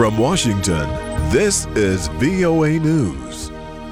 From Washington, this is VOA News.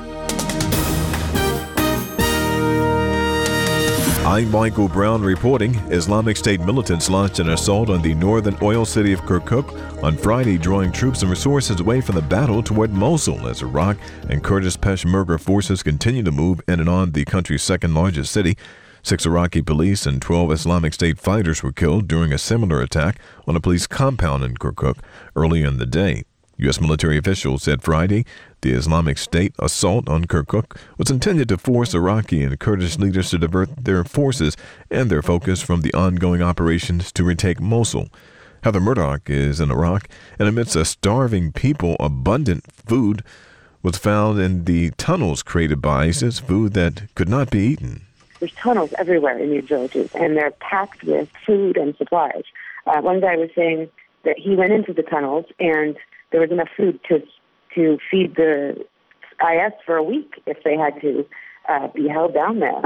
I'm Michael Brown reporting. Islamic State militants launched an assault on the northern oil city of Kirkuk on Friday, drawing troops and resources away from the battle toward Mosul as Iraq and Kurdish Peshmerga forces continue to move in and on the country's second largest city. 6 Iraqi police and 12 Islamic State fighters were killed during a similar attack on a police compound in Kirkuk early in the day. U.S. military officials said Friday the Islamic State assault on Kirkuk was intended to force Iraqi and Kurdish leaders to divert their forces and their focus from the ongoing operations to retake Mosul. Heather Murdoch is in Iraq, and amidst a starving people, abundant food was found in the tunnels created by ISIS, food that could not be eaten. There's tunnels everywhere in these villages, and they're packed with food and supplies. One guy was saying that he went into the tunnels and there was enough food to feed the IS for a week if they had to be held down there.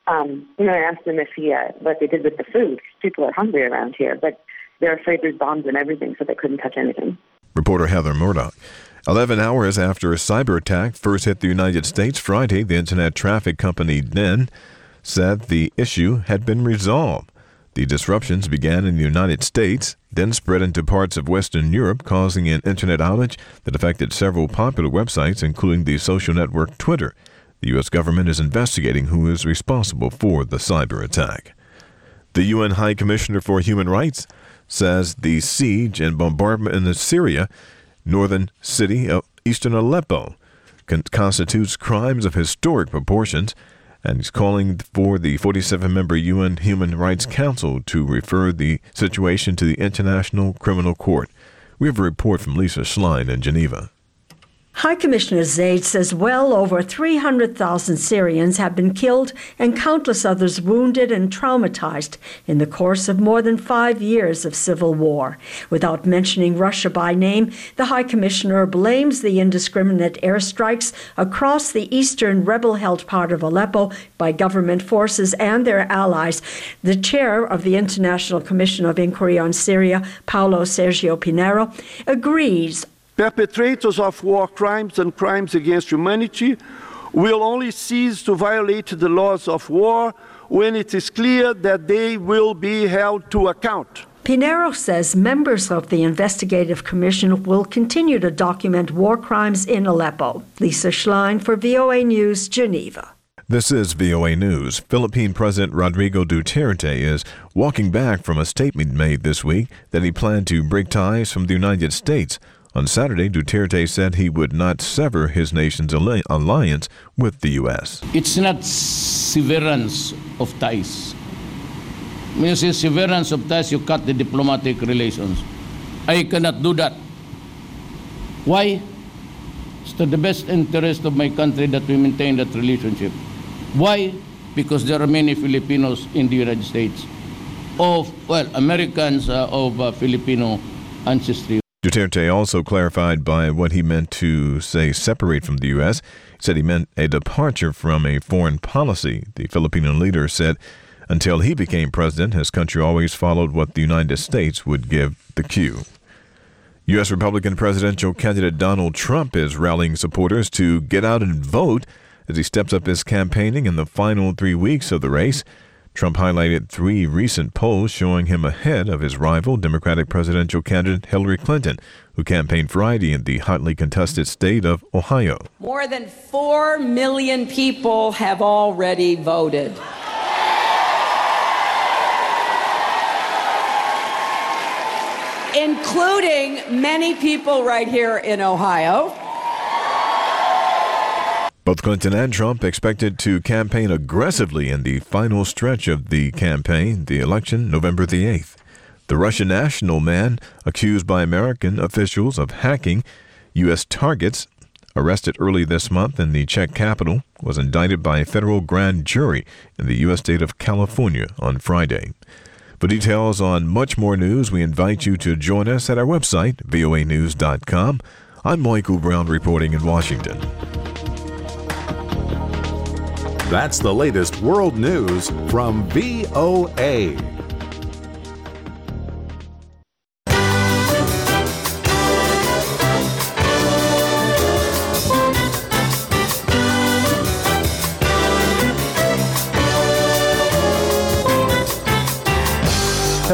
I asked him what they did with the food. People are hungry around here, but they're afraid there's bombs and everything, so they couldn't touch anything. Reporter Heather Murdoch. 11 hours after a cyber attack first hit the United States Friday, the internet traffic company NEN said the issue had been resolved. The disruptions began in the United States, then spread into parts of Western Europe, causing an internet outage that affected several popular websites, including the social network Twitter. The U.S. government is investigating who is responsible for the cyber attack. The UN High Commissioner for Human Rights says the siege and bombardment in the Syria northern city of eastern Aleppo constitutes crimes of historic proportions, and he's calling for the 47-member UN Human Rights Council to refer the situation to the International Criminal Court. We have a report from Lisa Schlein in Geneva. High Commissioner Zaid says well over 300,000 Syrians have been killed and countless others wounded and traumatized in the course of more than 5 years of civil war. Without mentioning Russia by name, the High Commissioner blames the indiscriminate airstrikes across the eastern rebel-held part of Aleppo by government forces and their allies. The chair of the International Commission of Inquiry on Syria, Paulo Sergio Pinheiro, agrees. Perpetrators of war crimes and crimes against humanity will only cease to violate the laws of war when it is clear that they will be held to account. Pinheiro says members of the investigative commission will continue to document war crimes in Aleppo. Lisa Schlein for VOA News, Geneva. This is VOA News. Philippine President Rodrigo Duterte is walking back from a statement made this week that he planned to break ties from the United States. On Saturday, Duterte said he would not sever his nation's alliance with the U.S. It's not severance of ties. When you say severance of ties, you cut the diplomatic relations. I cannot do that. Why? It's to the best interest of my country that we maintain that relationship. Why? Because there are many Filipinos in the United States, Americans of Filipino ancestry. Duterte also clarified by what he meant to say separate from the U.S. He said he meant a departure from a foreign policy. The Filipino leader said until he became president, his country always followed what the United States would give the cue. U.S. Republican presidential candidate Donald Trump is rallying supporters to get out and vote as he steps up his campaigning in the final 3 weeks of the race. Trump highlighted 3 recent polls showing him ahead of his rival, Democratic presidential candidate Hillary Clinton, who campaigned Friday in the hotly contested state of Ohio. More than 4 million people have already voted. Including many people right here in Ohio. Both Clinton and Trump expected to campaign aggressively in the final stretch of the campaign, the election, November the 8th. The Russian national man accused by American officials of hacking U.S. targets, arrested early this month in the Czech capital, was indicted by a federal grand jury in the U.S. state of California on Friday. For details on much more news, we invite you to join us at our website, voanews.com. I'm Michael Brown reporting in Washington. That's the latest world news from VOA.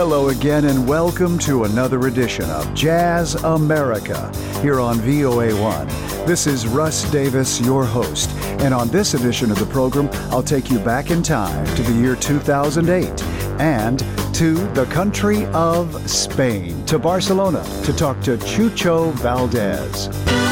Hello again and welcome to another edition of Jazz America here on VOA1. This is Russ Davis, your host, and on this edition of the program, I'll take you back in time to the year 2008 and to the country of Spain, to Barcelona, to talk to Chucho Valdés.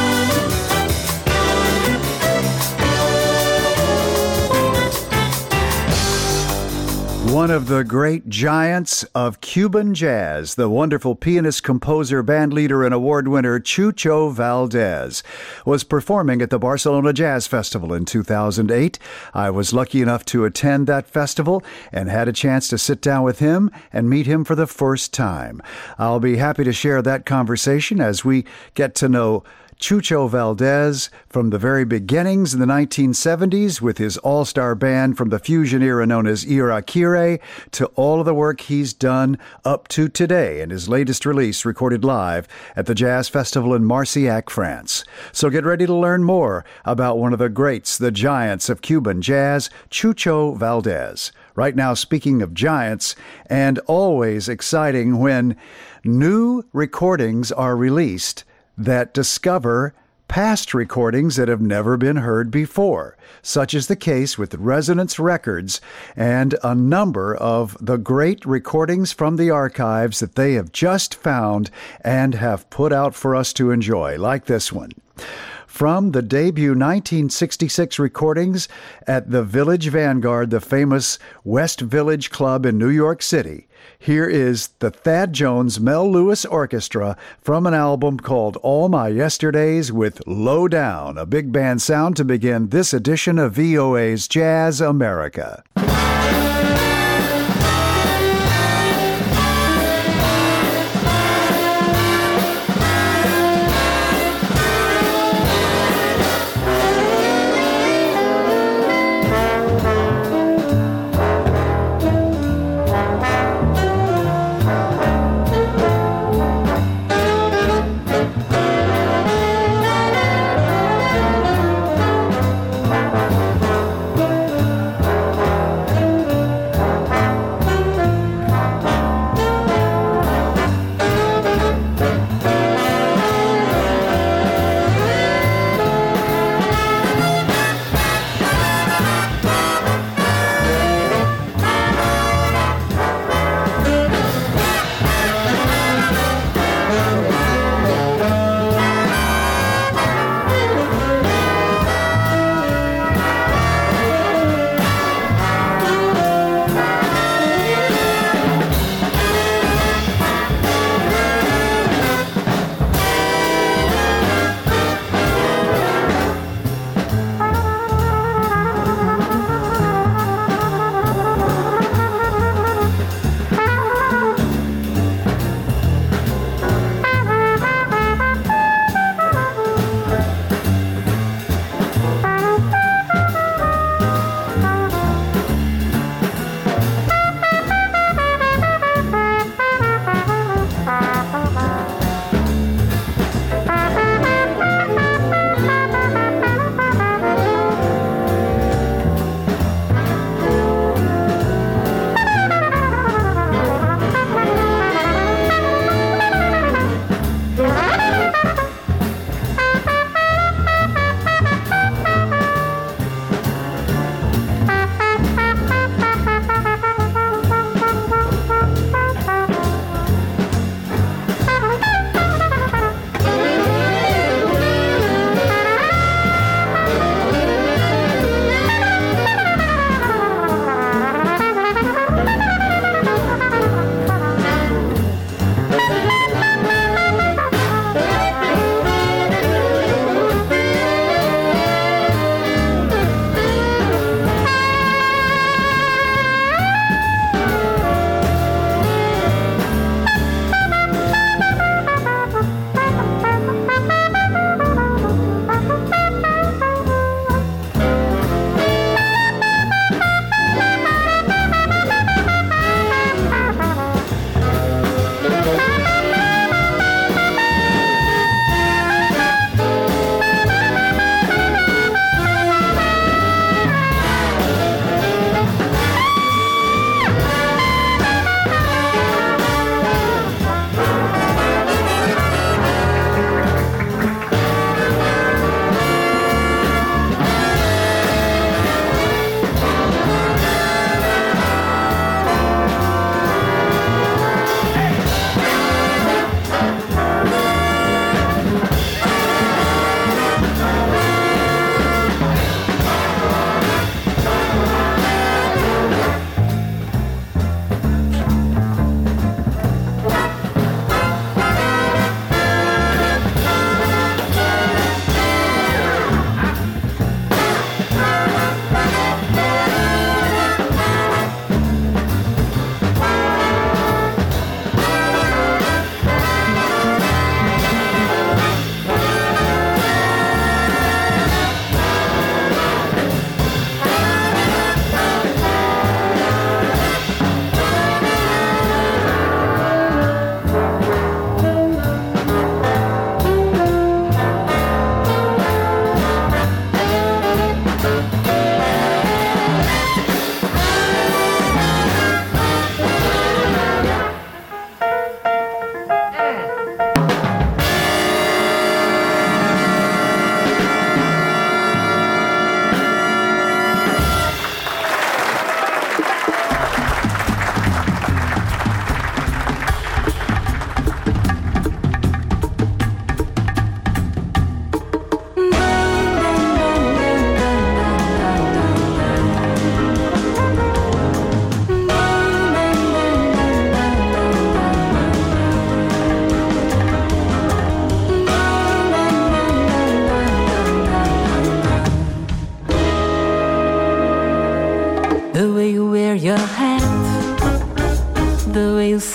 One of the great giants of Cuban jazz, the wonderful pianist, composer, bandleader, and award winner Chucho Valdés, was performing at the Barcelona Jazz Festival in 2008. I was lucky enough to attend that festival and had a chance to sit down with him and meet him for the first time. I'll be happy to share that conversation as we get to know Chucho Valdés from the very beginnings in the 1970s with his all-star band from the fusion era known as Irakere to all of the work he's done up to today and his latest release recorded live at the Jazz Festival in Marcillac, France. So get ready to learn more about one of the greats, the giants of Cuban jazz, Chucho Valdés. Right now, speaking of giants, and always exciting when new recordings are released that discover past recordings that have never been heard before. Such is the case with Resonance Records and a number of the great recordings from the archives that they have just found and have put out for us to enjoy, like this one. From the debut 1966 recordings at the Village Vanguard, the famous West Village Club in New York City, here is the Thad Jones Mel Lewis Orchestra from an album called All My Yesterdays with Low Down, a big band sound to begin this edition of VOA's Jazz America.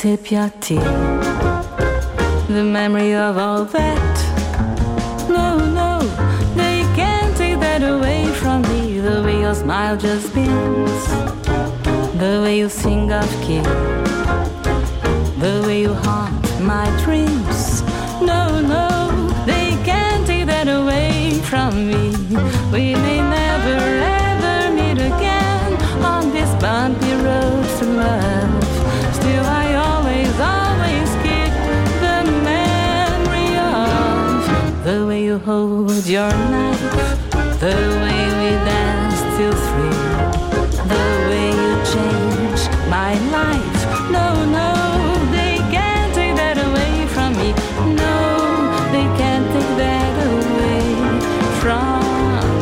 sip your tea. The memory of all that. No, no, they can't take that away from me. The way your smile just beams, the way you sing off key, the way you haunt my dreams. No, no, they can't take that away from me. We may never ever meet again on this bumpy road to love. Still I always keep the memory of the way you hold your knife, the way we dance till 3, the way you change my life. No, no, they can't take that away from me. No, they can't take that away from me.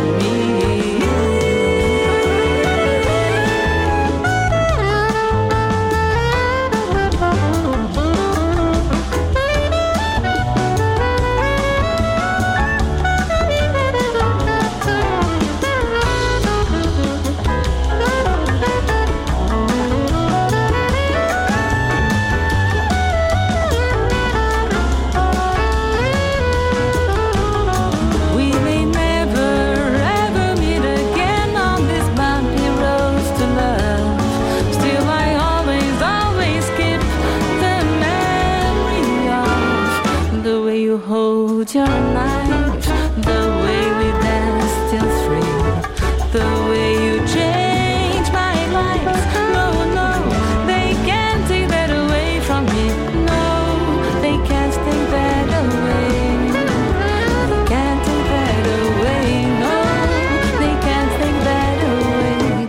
Hold your knife, the way we dance till 3, the way you change my life. No, no, they can't take that away from me. No, they can't take that away. They can't take that away. No, they can't take that away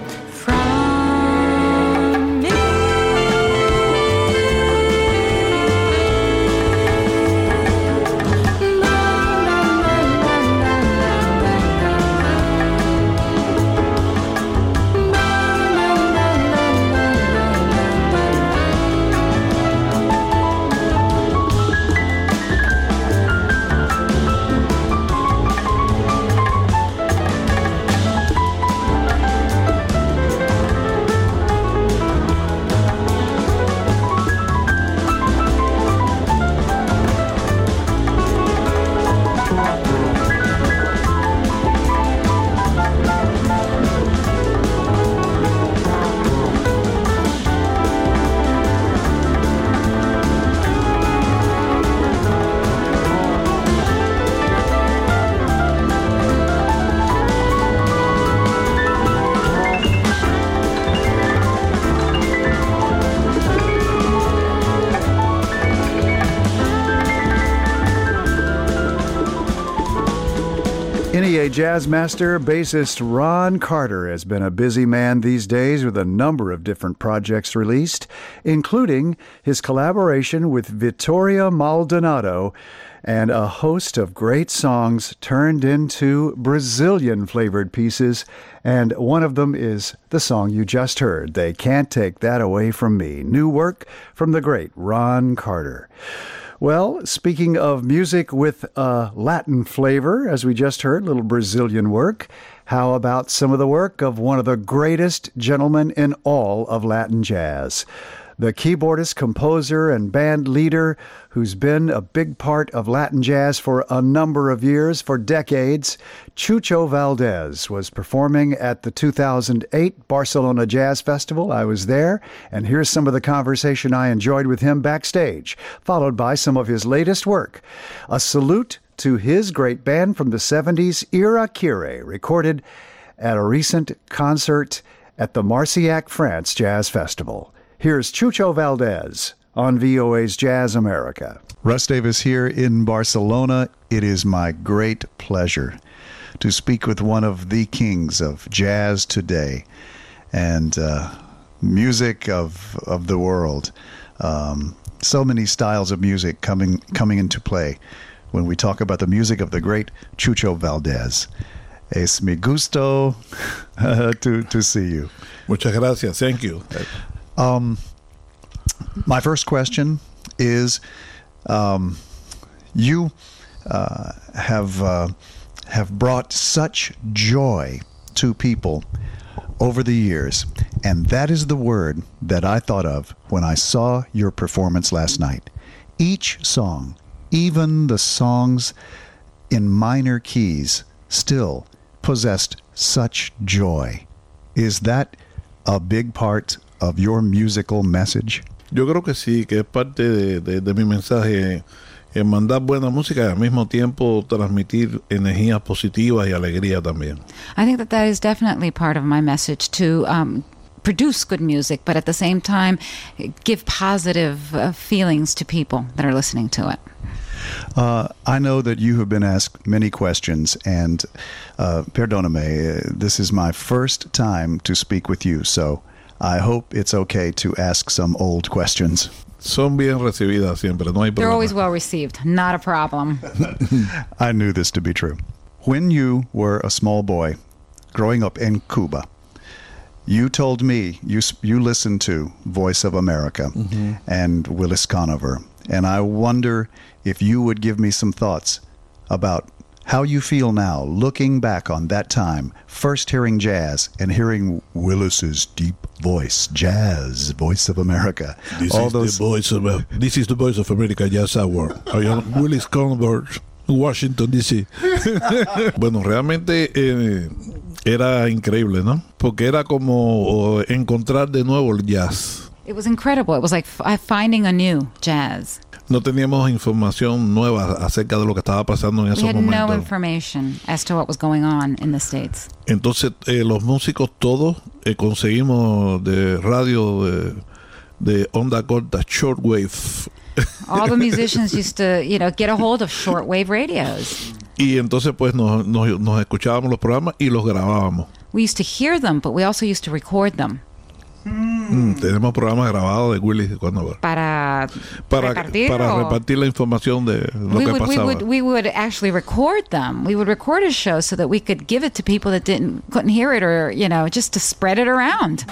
from me. NEA jazz master, bassist Ron Carter has been a busy man these days with a number of different projects released, including his collaboration with Vittorio Maldonado and a host of great songs turned into Brazilian-flavored pieces, and one of them is the song you just heard, They Can't Take That Away From Me, new work from the great Ron Carter. Well, speaking of music with a Latin flavor, as we just heard, little Brazilian work, how about some of the work of one of the greatest gentlemen in all of Latin jazz? The keyboardist, composer, and band leader who's been a big part of Latin jazz for a number of years, for decades, Chucho Valdés was performing at the 2008 Barcelona Jazz Festival. I was there, and here's some of the conversation I enjoyed with him backstage, followed by some of his latest work. A salute to his great band from the 70s, Ira Kyrie, recorded at a recent concert at the Marcillac, France Jazz Festival. Here's Chucho Valdés on VOA's Jazz America. Russ Davis here in Barcelona. It is my great pleasure to speak with one of the kings of jazz today and music of the world. So many styles of music coming into play when we talk about the music of the great Chucho Valdés. Es mi gusto to see you. Muchas gracias. Thank you. My first question is, you have brought such joy to people over the years, and that is the word that I thought of when I saw your performance last night. Each song, even the songs in minor keys, still possessed such joy. Is that a big part of your musical message? Yo creo que sí, que es parte de mi mensaje, en mandar buena música y al mismo tiempo transmitir energías positivas y alegría también. I think that is definitely part of my message, to produce good music, but at the same time give positive feelings to people that are listening to it. I know that you have been asked many questions, and perdóname, this is my first time to speak with you, so I hope it's okay to ask some old questions. Son bien recibidas siempre, no hay problema. They're always well received, not a problem. I knew this to be true. When you were a small boy growing up in Cuba, you told me you listened to Voice of America and Willis Conover, and I wonder if you would give me some thoughts about how you feel now, looking back on that time, first hearing jazz and hearing Willis's deep voice, jazz, Voice of America. This is the Voice of America Jazz Hour. I am Willis Conover, Washington, D.C. Bueno, realmente era increíble, ¿no? Porque era como encontrar de nuevo el jazz. It was incredible. It was like finding a new jazz. No teníamos información nueva acerca de lo que estaba pasando en esos momentos. We had no information as to what was going on in the States. Entonces, los músicos todos conseguimos de radio de onda corta, shortwave. All the musicians used to, get a hold of shortwave radios. Y entonces, pues, nos escuchábamos los programas y los grabábamos. We used to hear them, but we also used to record them. Tenemos programas grabados de Willis Conover para repartir la información de lo que pasaba. We would actually record them. We would record a show so that we could give it to people that couldn't hear it, or just to spread it around.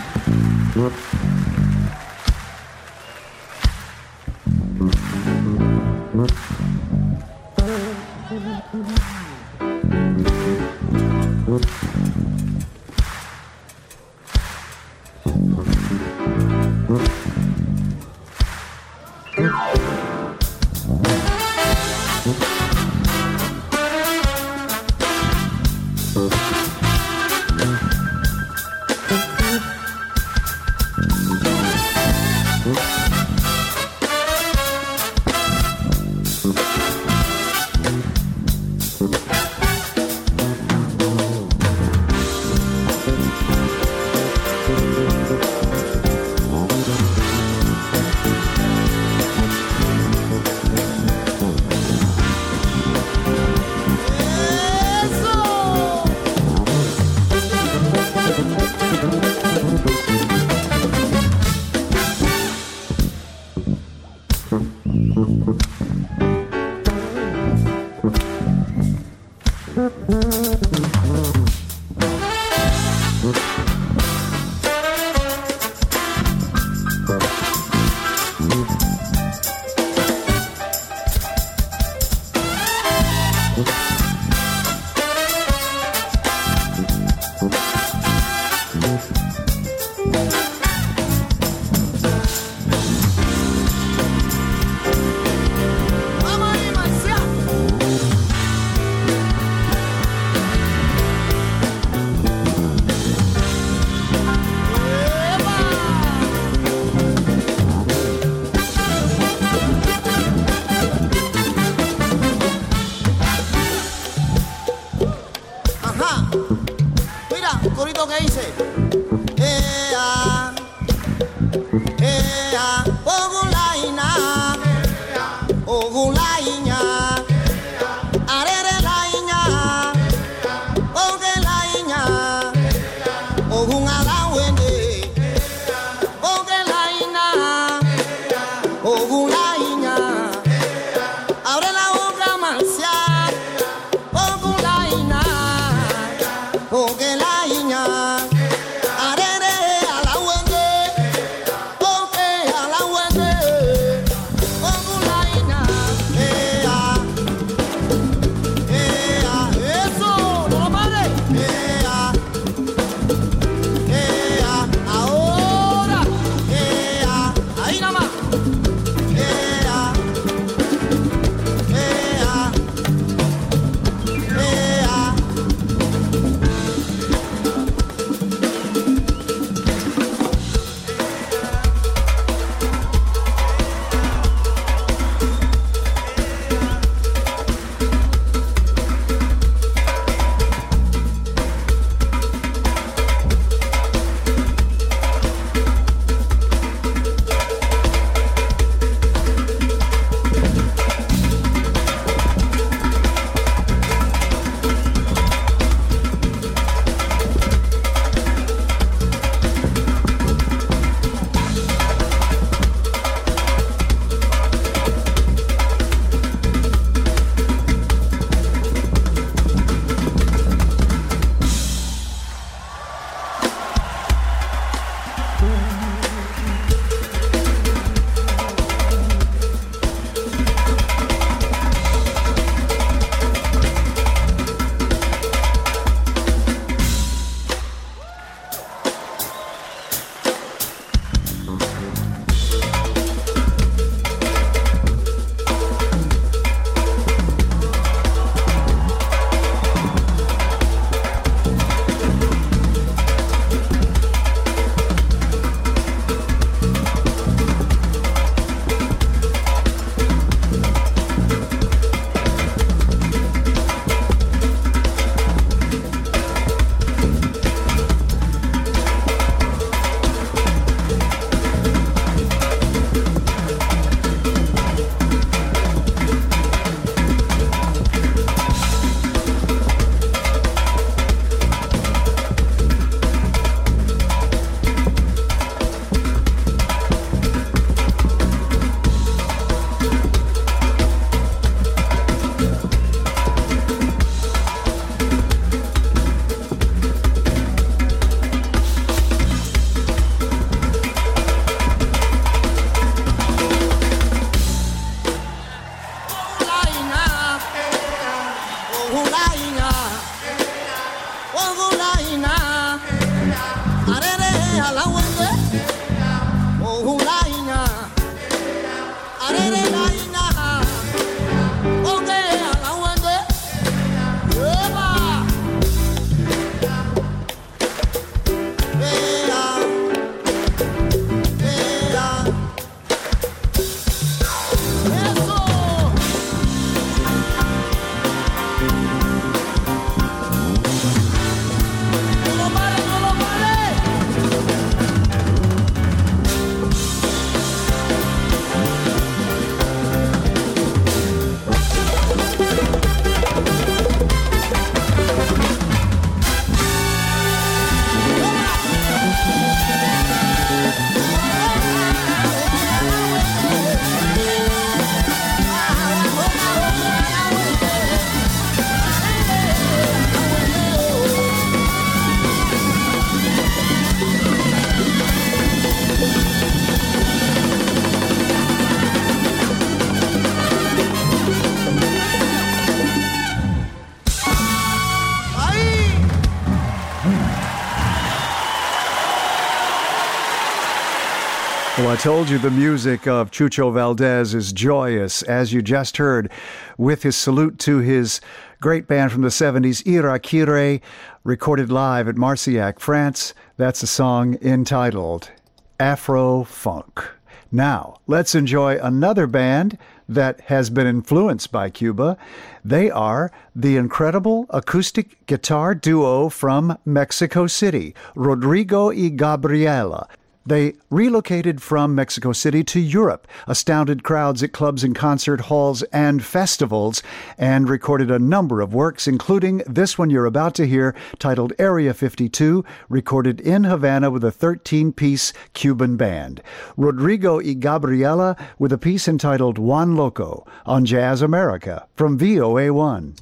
Well, I told you the music of Chucho Valdés is joyous, as you just heard, with his salute to his great band from the 70s, Irakire, recorded live at Marcillac, France. That's a song entitled Afro Funk. Now, let's enjoy another band that has been influenced by Cuba. They are the incredible acoustic guitar duo from Mexico City, Rodrigo y Gabriela. They relocated from Mexico City to Europe, astounded crowds at clubs and concert halls and festivals, and recorded a number of works, including this one you're about to hear, titled Area 52, recorded in Havana with a 13-piece Cuban band. Rodrigo y Gabriela with a piece entitled Juan Loco on Jazz America from VOA1.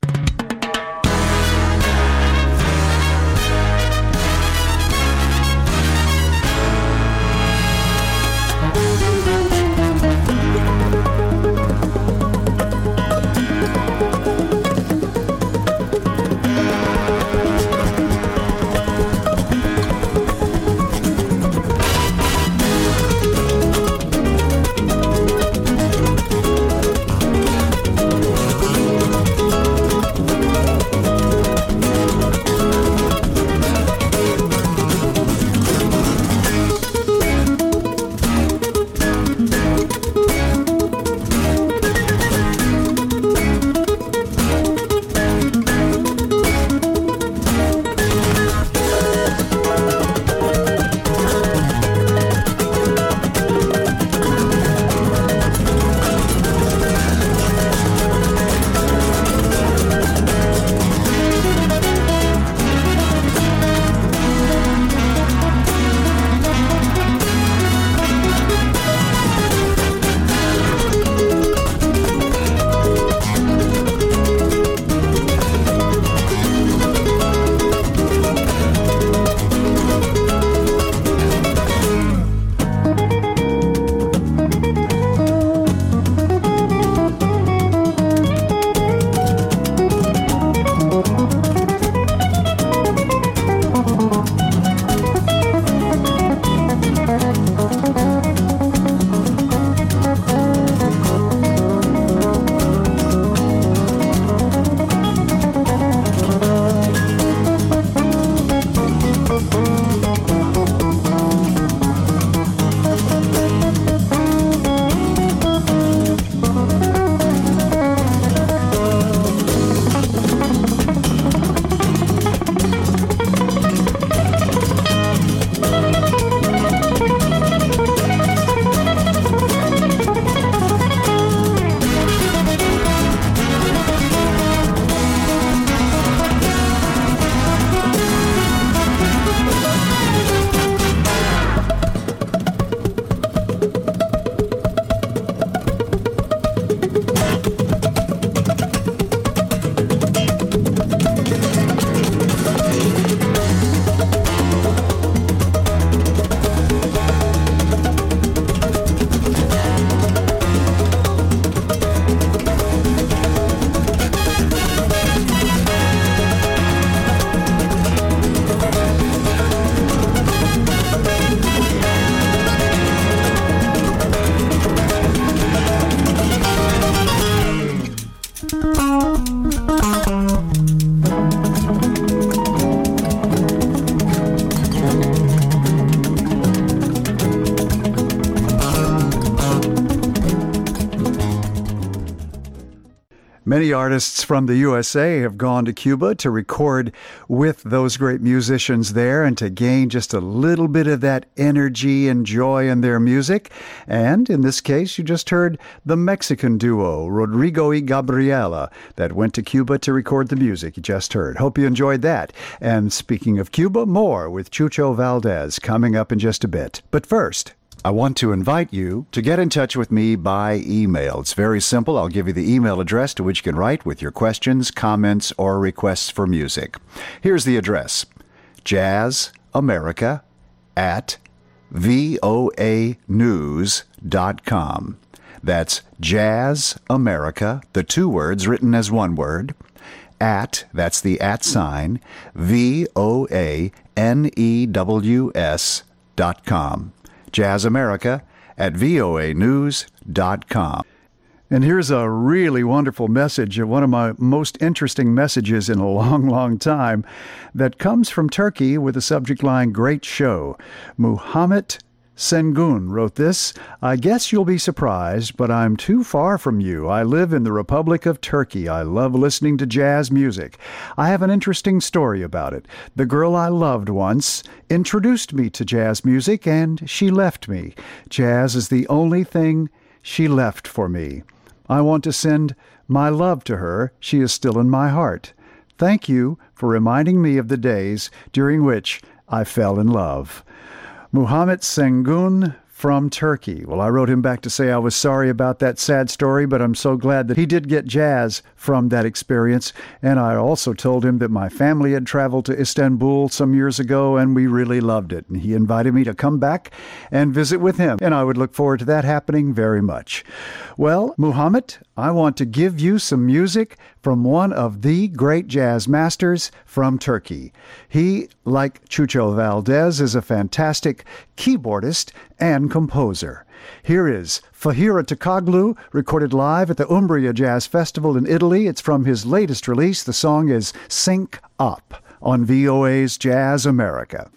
Many artists from the USA have gone to Cuba to record with those great musicians there and to gain just a little bit of that energy and joy in their music. And in this case, you just heard the Mexican duo, Rodrigo y Gabriela, that went to Cuba to record the music you just heard. Hope you enjoyed that. And speaking of Cuba, more with Chucho Valdez coming up in just a bit. But first, I want to invite you to get in touch with me by email. It's very simple. I'll give you the email address to which you can write with your questions, comments, or requests for music. Here's the address: jazzamerica@voanews.com. That's jazzamerica, the two words written as one word, that's the @ VOANEWS.com. jazzamerica@voanews.com. And here's a really wonderful message, one of my most interesting messages in a long, long time, that comes from Turkey with the subject line, Great Show. Muhammed Sengun wrote this. I guess you'll be surprised, but I'm too far from you. I live in the Republic of Turkey. I love listening to jazz music. I have an interesting story about it. The girl I loved once introduced me to jazz music, and she left me. Jazz is the only thing she left for me. I want to send my love to her. She is still in my heart. Thank you for reminding me of the days during which I fell in love. Muhammed Sengun from Turkey. Well, I wrote him back to say I was sorry about that sad story, but I'm so glad that he did get jazz from that experience. And I also told him that my family had traveled to Istanbul some years ago, and we really loved it. And he invited me to come back and visit with him, and I would look forward to that happening very much. Well, Muhammad, I want to give you some music from one of the great jazz masters from Turkey. He, like Chucho Valdez, is a fantastic keyboardist and composer. Here is Fahira Takaglu, recorded live at the Umbria Jazz Festival in Italy. It's from his latest release. The song is Sync Up on VOA's Jazz America.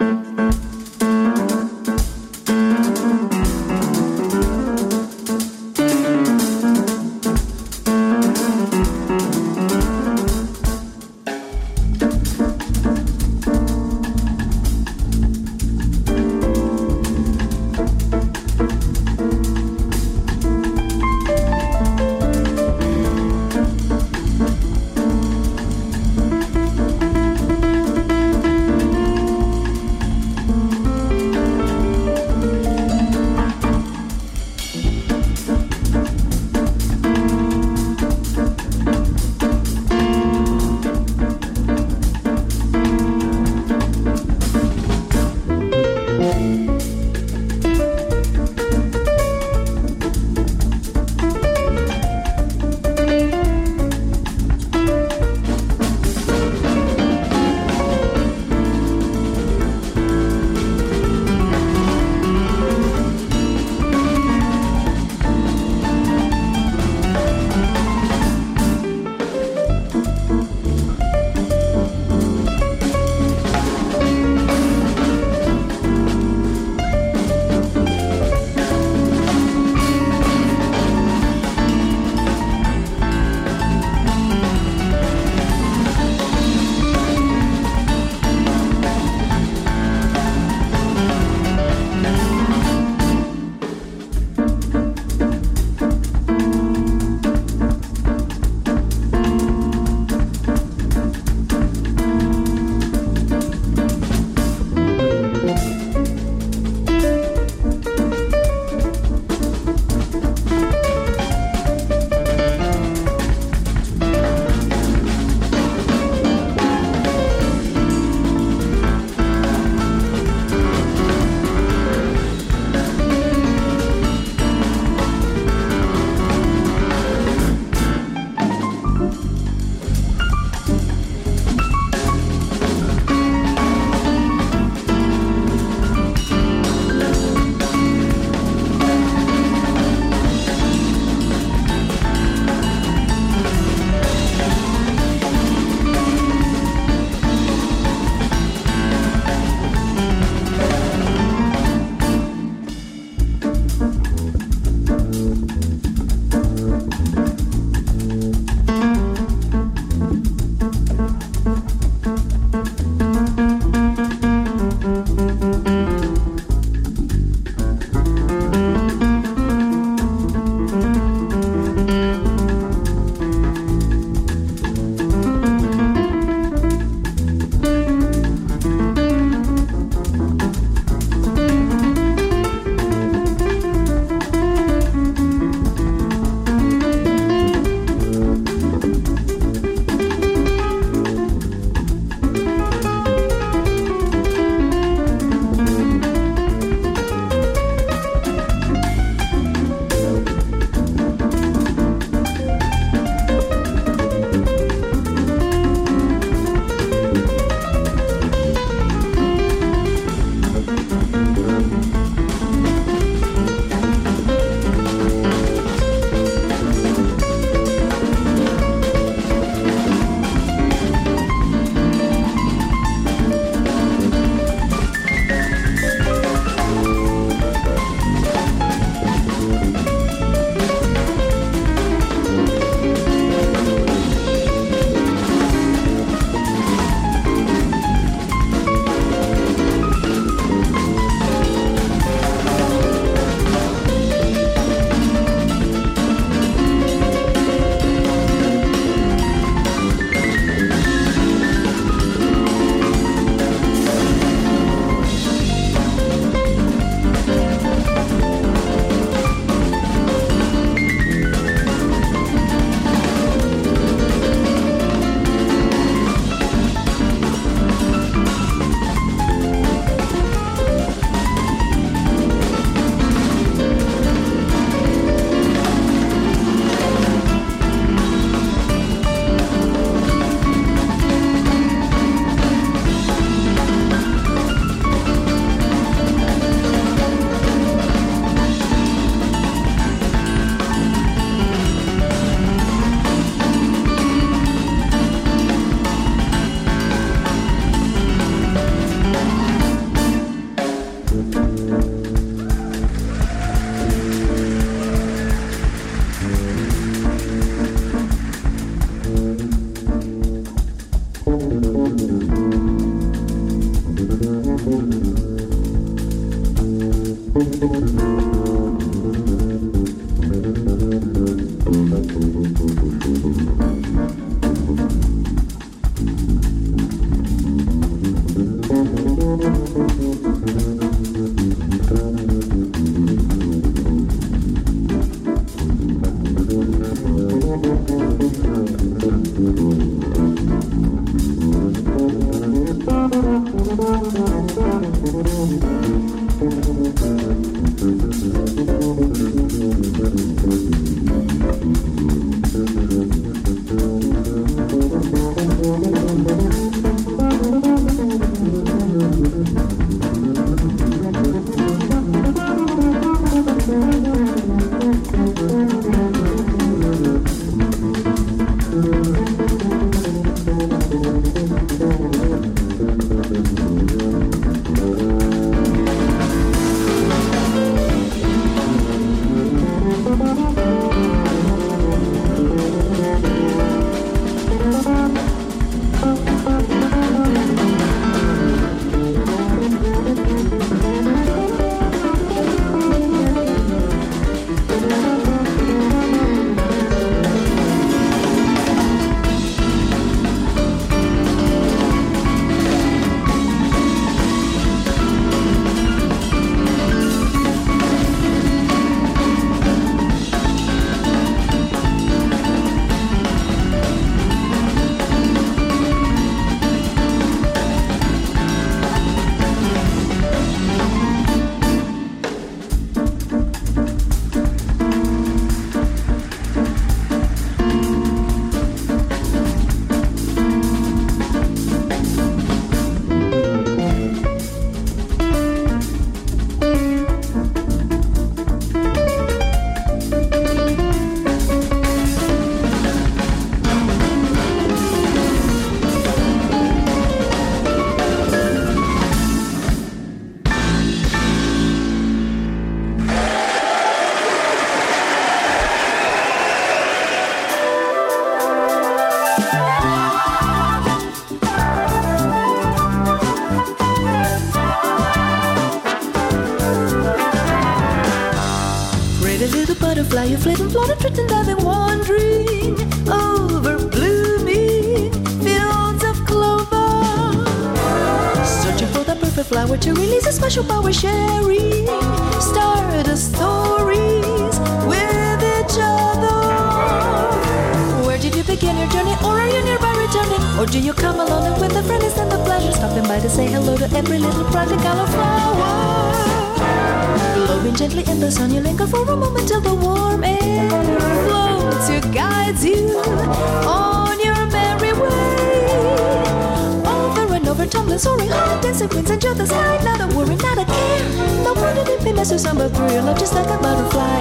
Butterfly, you flit and float, tripped and diving, wandering over blooming fields of clover, searching for the perfect flower to release a special power, sharing stardust stories with each other. Where did you begin your journey, or are you nearby returning, or do you come alone and with a friend is and the pleasure, stopping by to say hello to every little practical flower? Blowing gently in the sun, you linger for a moment till the warm air floats you, guides you on your merry way. Over and over, tumbling, soaring high, dancing queens, enjoy the sky. Not a worry, not a care. No wonder it be mess or summer through your love just like a butterfly.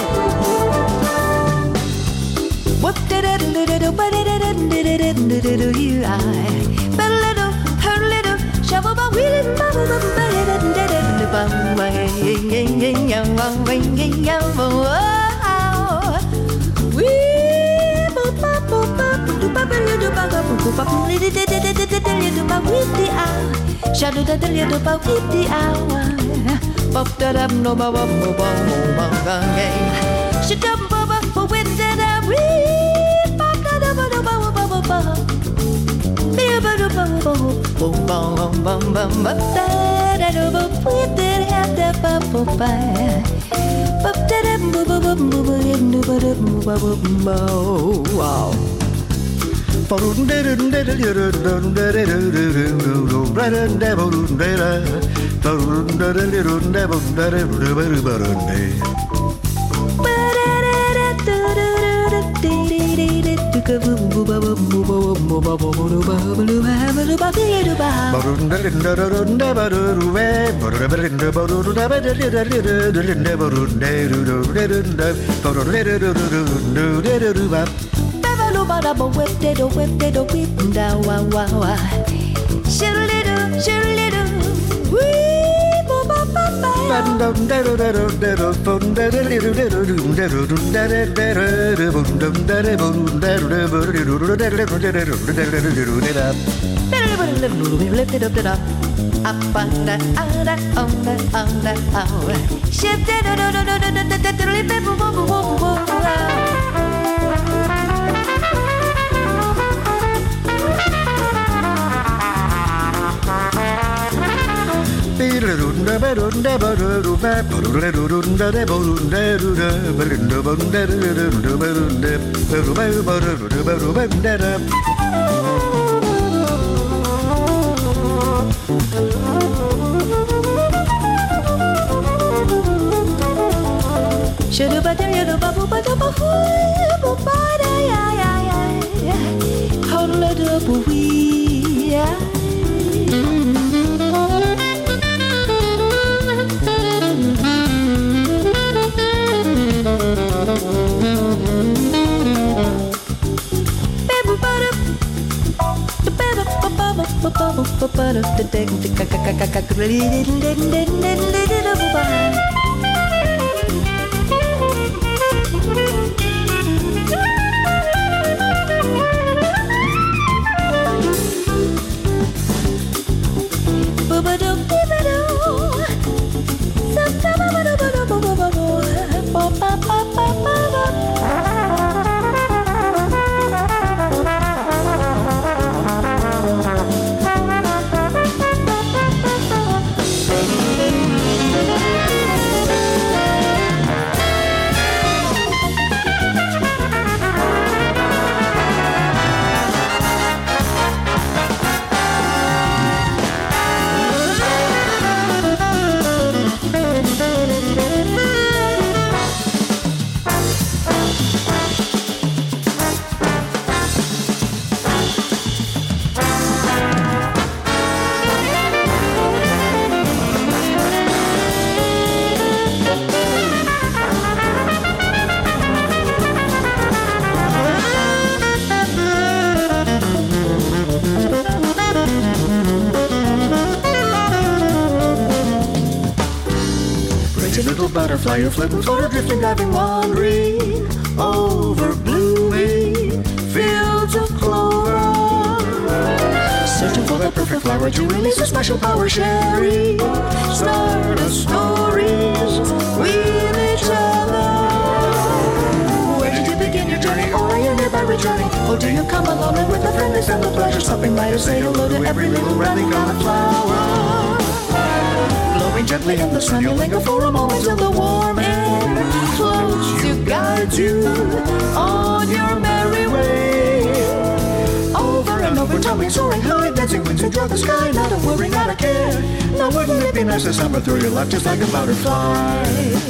What did it do? But it you I but little, her little shovel, but we didn't bubble the butterfly, you're flipping, flutter, drifting, diving, wandering over blooming fields of clover. Searching for the perfect flower to release a special power, sharing stardust stories with each other. Where did you begin your journey, or are you nearby returning? Or do you come alone and with a friendly sense of pleasure, stopping by to say hello to every little running-common flower? Blowing gently in the sun, you linger for a moment till the warm air floats you, guides you on your merry way. Over and over, tumbling, soaring high, dancing winds who draw the sky, not a worry, not a care. Now wouldn't it be nice to summer through your life just like a butterfly?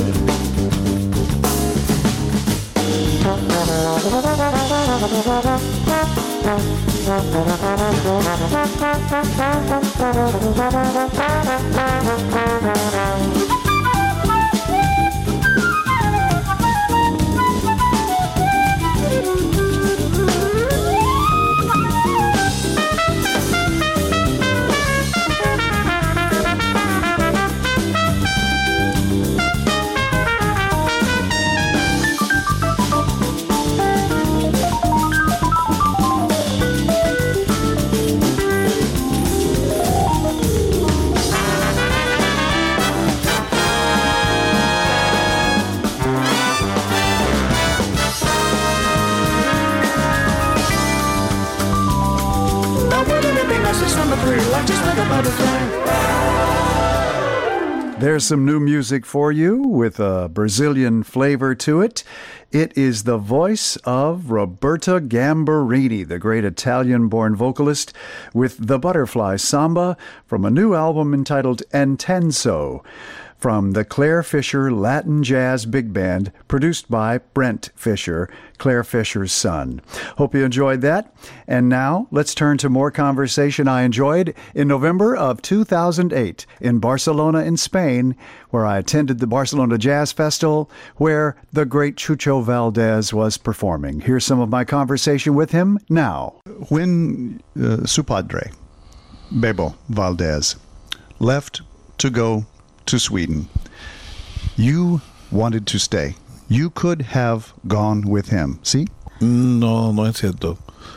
There's some new music for you with a Brazilian flavor to it. It is the voice of Roberta Gambarini, the great Italian-born vocalist, with the Butterfly Samba from a new album entitled Intenso, from the Claire Fisher Latin Jazz Big Band, produced by Brent Fisher, Claire Fisher's son. Hope you enjoyed that. And now, let's turn to more conversation I enjoyed in November of 2008 in Barcelona in Spain, where I attended the Barcelona Jazz Festival, where the great Chucho Valdés was performing. Here's some of my conversation with him now. When su padre, Bebo Valdés, left to go to Sweden, you wanted to stay. You could have gone with him, ¿sí? No, no es cierto.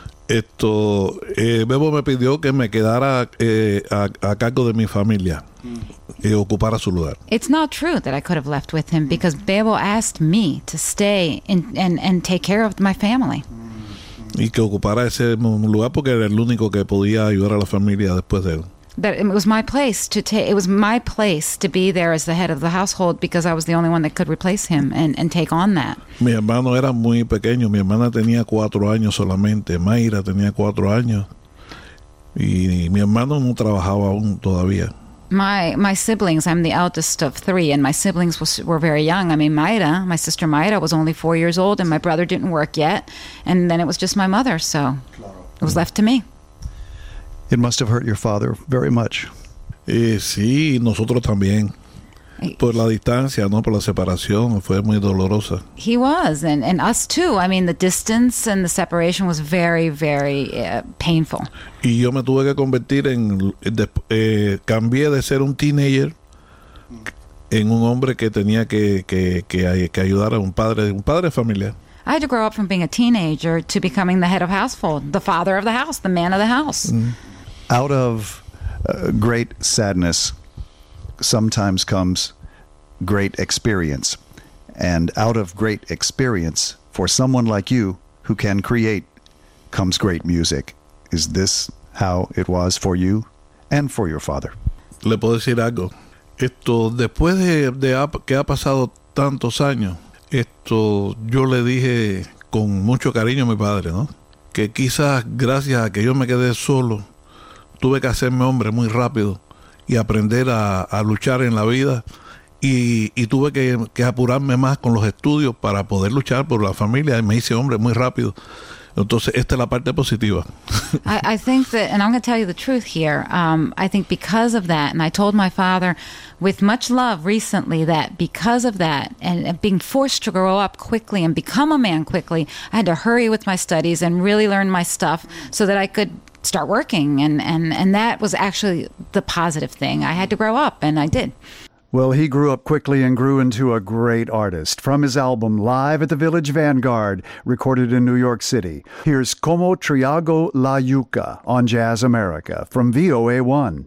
Bebo me pidió que me quedara a cargo de mi familia y ocupara su lugar. It's not true that I could have left with him because Bebo asked me to stay and take care of my family. Y que ocupara ese lugar porque era el único que podía ayudar a la familia después de él. That it was my place to take. It was my place to be there as the head of the household because I was the only one that could replace him and take on that. Mi hermano era muy pequeño. Mi hermana tenía 4 años solamente. Mayra tenía 4 años y mi hermano no trabajaba aún todavía. My siblings, I'm the eldest of 3, and my siblings were very young. I mean, Mayra, my sister Mayra, was only 4 years old, and my brother didn't work yet, and then it was just my mother, so it was left to me. It must have hurt your father very much. Sí, nosotros también. Por la distancia, ¿no? Por la separación, fue muy dolorosa. He was, and us too. I mean, the distance and the separation was very, very painful. Y yo me tuve que convertir cambié de ser un teenager en un hombre que tenía que ayudar a un padre familiar. I had to grow up from being a teenager to becoming the head of household, the father of the house, the man of the house. Out of great sadness sometimes comes great experience. And out of great experience, for someone like you who can create, comes great music. Is this how it was for you and for your father? Le puedo decir algo. Después de que ha pasado tantos años, yo le dije con mucho cariño a mi padre, ¿no? Que quizás gracias a que yo me quedé solo, tuve que hacerme hombre muy rápido y aprender a luchar en la vida y tuve que apurarme más con los estudios para poder luchar por la familia y me hice hombre muy rápido. Entonces, esta es la parte positiva. I think that, and I'm going to tell you the truth here, I think because of that, and I told my father with much love recently that because of that, and being forced to grow up quickly and become a man quickly, I had to hurry with my studies and really learn my stuff so that I could start working, and that was actually the positive thing. I had to grow up, and I did. Well, he grew up quickly and grew into a great artist. From his album Live at the Village Vanguard, recorded in New York City, here's Como Triago la Yuca on Jazz America from VOA1.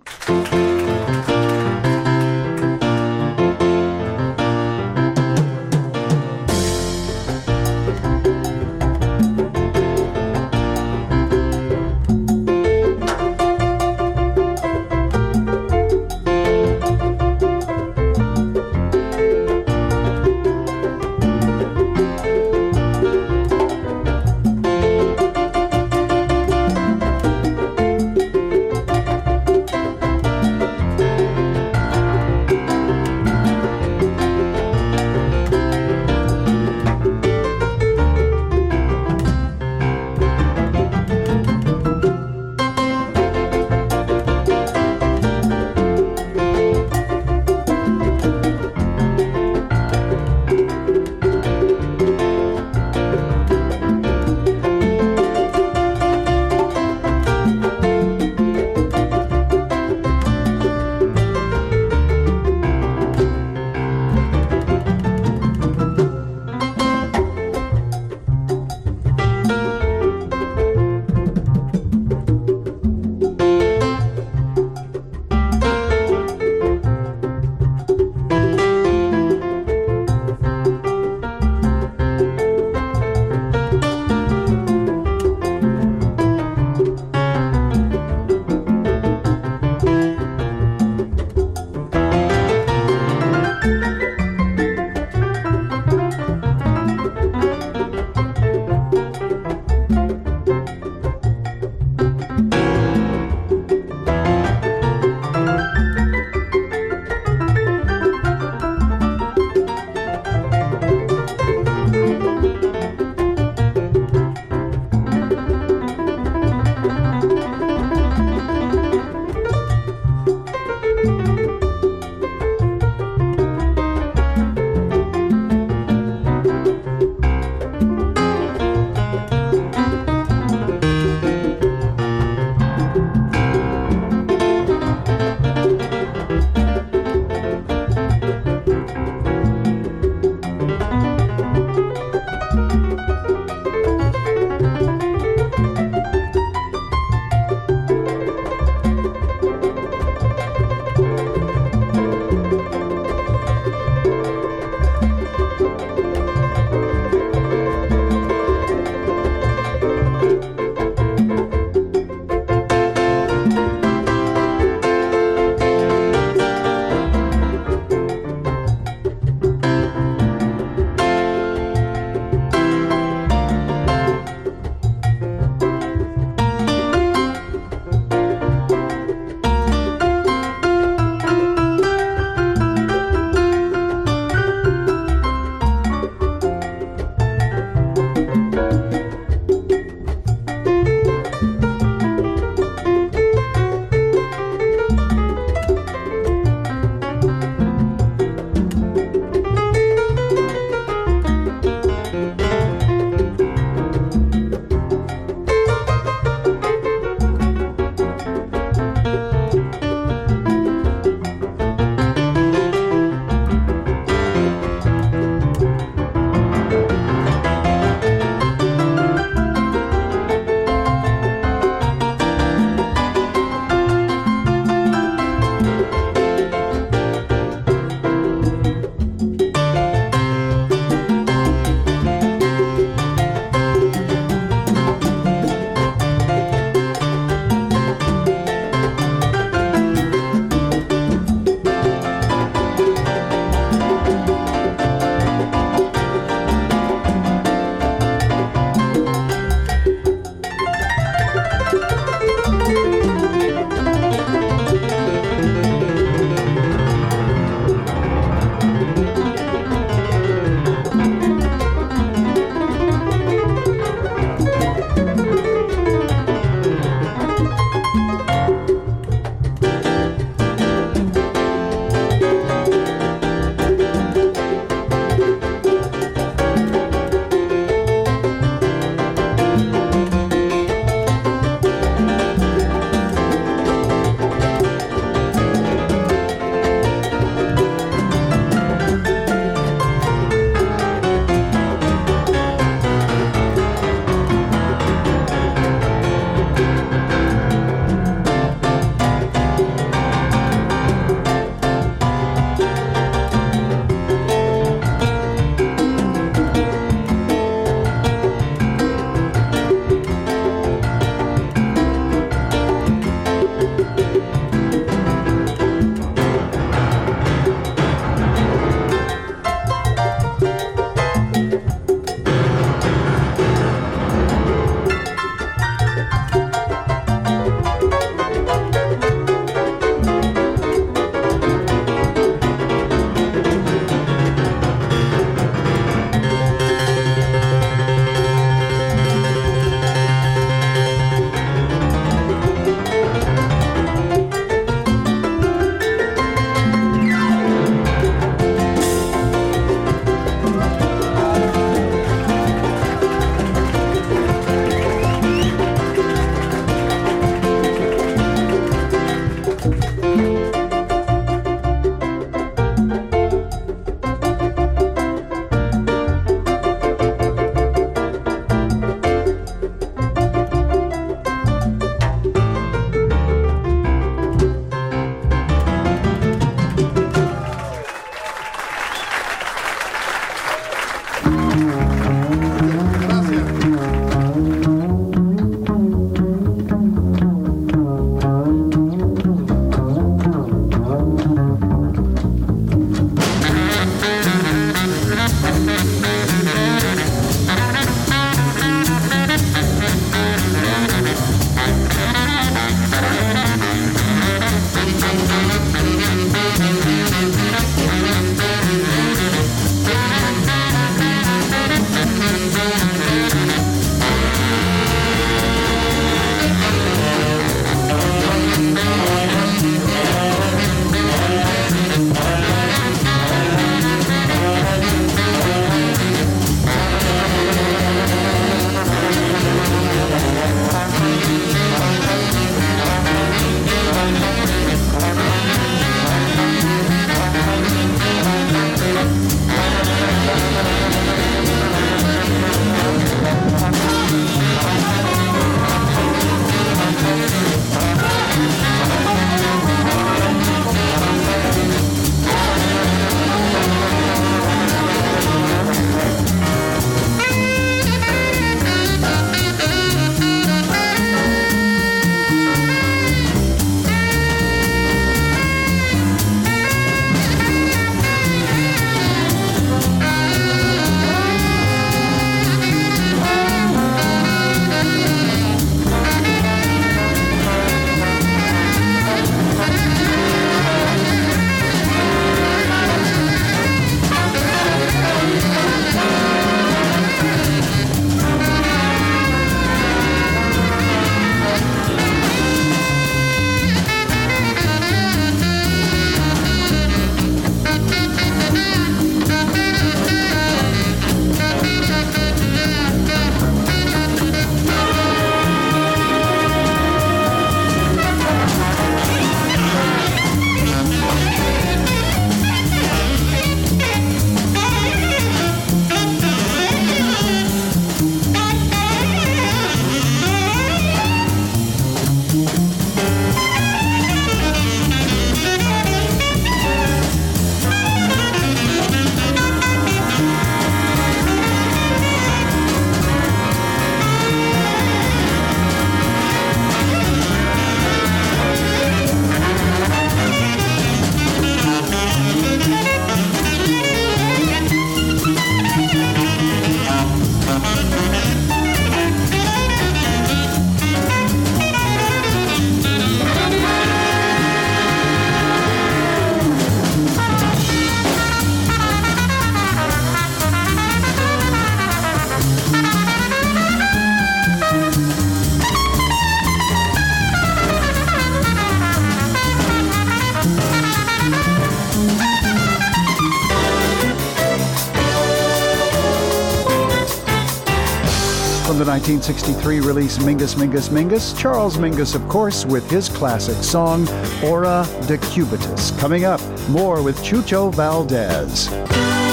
1963 release Mingus, Mingus, Mingus. Charles Mingus, of course, with his classic song, Ora de Cubitus. Coming up, more with Chucho Valdez.